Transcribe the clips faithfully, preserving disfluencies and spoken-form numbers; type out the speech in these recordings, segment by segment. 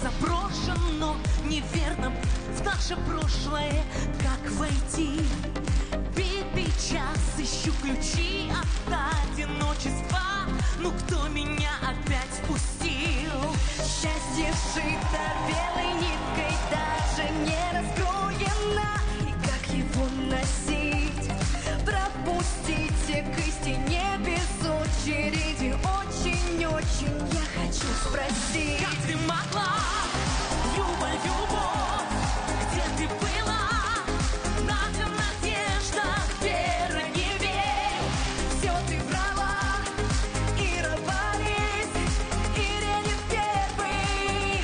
заброшено, неверно в наше прошлое, как войти. Битый час, ищу ключи от одиночества. Ну кто меня опять впустил? Счастье сшито белой ниткой, даже не раскроено. И как его носить? Пропустите к истине без очереди. Очень-очень я хочу спросить. Как ты могла, Люба, любовь, где ты была? Надо надежда, вера, не верь. Все ты врала, Ира, Борис, Ирине первый.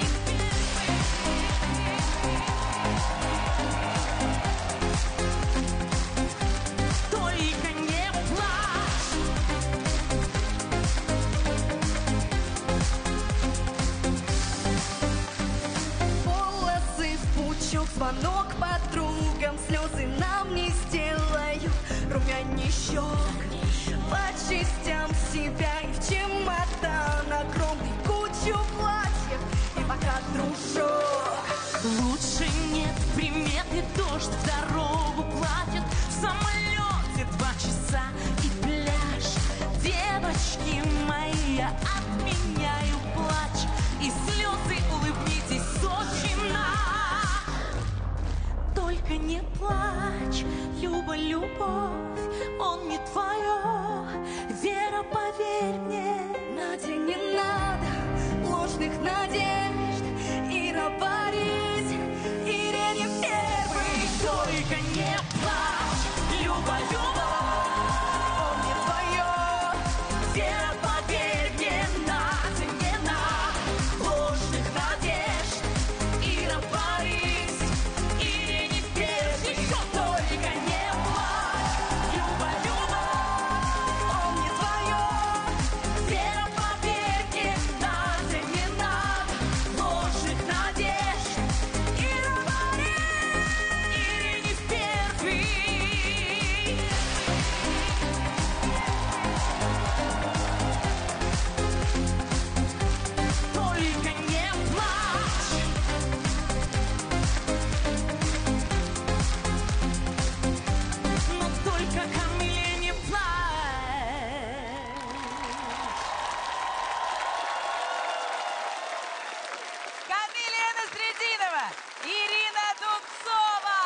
Только не плачь. Волосы в пучок, звонок подругам, слезы нам не сделают румяней щек. По частям себя и в чемодан огромный, кучу платьев и пока дружок. Лучше нет приметы, дождь в дорогу платит. В самолете два часа и пляж. Девочки мои, я отменяю плач и слезы, улыбнитесь, Сочина. Только не плачь, Люба, любовь, он не твое. Вера, поверь мне. Надя, не надо ложных надежд, Ира, Борис, Ирине первый. Только не плачь, Люба, любовь, Он не твое. вера, поверь мне. Надя, не надо ложных надежд. Ира, Борис, Ирине первый. Еще только не плачь, Люба, любовь, Он не твое. вера, поверь мне. Надя, не надо ложных надежд. Ира, Борис. Ирине первый. Только не плачь. Но только Камиле не плачь. Камилия Насрединова, Ирина Дубцова.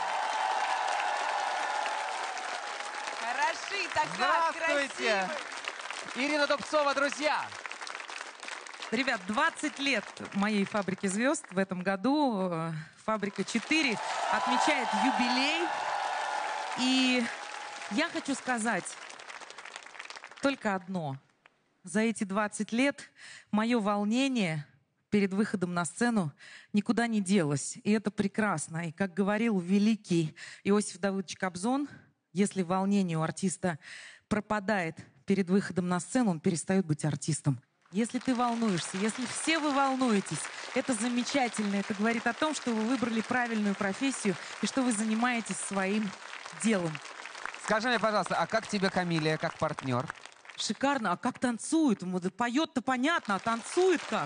Хороши, такая Здравствуйте! красивая. Ирина Дубцова, друзья! Ребят, двадцать лет моей «Фабрики звезд» в этом году. э, «Фабрика четыре» отмечает юбилей. И я хочу сказать только одно. За эти двадцать лет мое волнение перед выходом на сцену никуда не делось. И это прекрасно. И как говорил великий Иосиф Давыдович Кобзон, если волнение у артиста пропадает перед выходом на сцену, он перестает быть артистом. Если ты волнуешься, если все вы волнуетесь, это замечательно. Это говорит о том, что вы выбрали правильную профессию и что вы занимаетесь своим делом. Скажи мне, пожалуйста, а как тебе Камилия, как партнер? Шикарно. А как танцует? Вот поет-то понятно, а танцует как?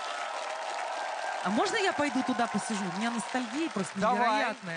А можно я пойду туда посижу? У меня ностальгия просто Давай. невероятная.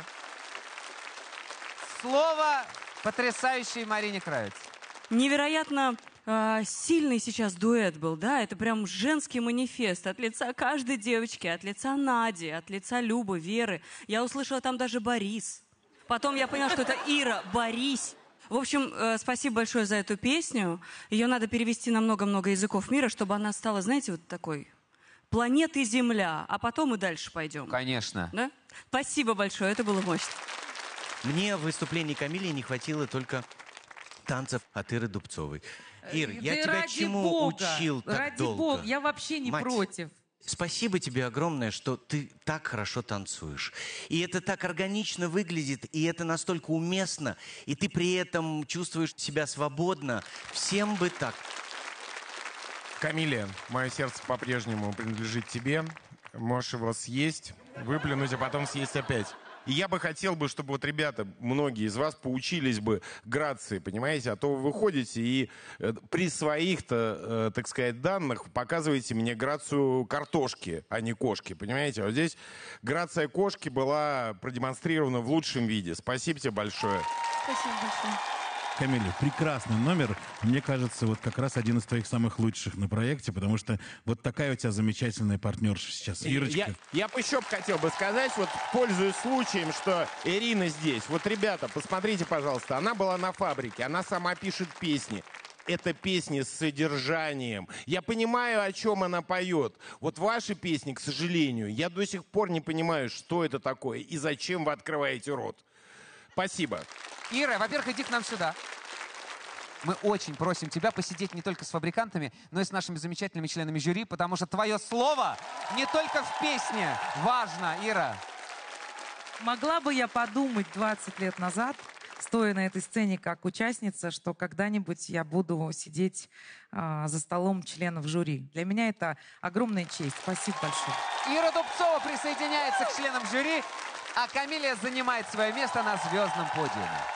Слово потрясающей Марине Кравец. Невероятно э, сильный сейчас дуэт был, да? Это прям женский манифест от лица каждой девочки, от лица Нади, от лица Любы, Веры. Я услышала там даже Борис. Потом я поняла, что это Ира, Борис. В общем, э, спасибо большое за эту песню. Ее надо перевести на много-много языков мира, чтобы она стала, знаете, вот такой планетой Земля. А потом мы дальше пойдем. Конечно. Да? Спасибо большое, это было мощно. Мне в выступлении Камилии не хватило только танцев от Иры Дубцовой. Ир, Да я тебя ради чему Бога, учил так ради долго? Бога, я вообще не Мать, против. Спасибо тебе огромное, что ты так хорошо танцуешь. И это так органично выглядит, и это настолько уместно, и ты при этом чувствуешь себя свободно. Всем бы так. Камилия, мое сердце по-прежнему принадлежит тебе. Можешь его съесть, выплюнуть, а потом съесть опять. И я бы хотел бы, чтобы вот ребята, многие из вас поучились бы грации, понимаете? А то вы выходите и э, при своих-то, э, так сказать, данных показываете мне грацию картошки, а не кошки, понимаете? А вот здесь грация кошки была продемонстрирована в лучшем виде. Спасибо тебе большое. Спасибо большое. Камиля, прекрасный номер. Мне кажется, вот как раз один из твоих самых лучших на проекте, потому что вот такая у тебя замечательная партнерша сейчас, Ирочка. Я, я бы еще хотел бы сказать, вот пользуясь случаем, что Ирина здесь. Вот, ребята, посмотрите, пожалуйста, она была на фабрике, она сама пишет песни. Это песни с содержанием. Я понимаю, о чем она поет. Вот ваши песни, к сожалению, я до сих пор не понимаю, что это такое и зачем вы открываете рот. Спасибо. Ира, во-первых, иди к нам сюда. Мы очень просим тебя посидеть не только с фабрикантами, но и с нашими замечательными членами жюри, потому что твое слово не только в песне важно, Ира. Могла бы я подумать двадцать лет назад, стоя на этой сцене как участница, что когда-нибудь я буду сидеть а, за столом членов жюри. Для меня это огромная честь. Спасибо большое. Ира Дубцова присоединяется к членам жюри, а Камиля занимает свое место на звездном подиуме.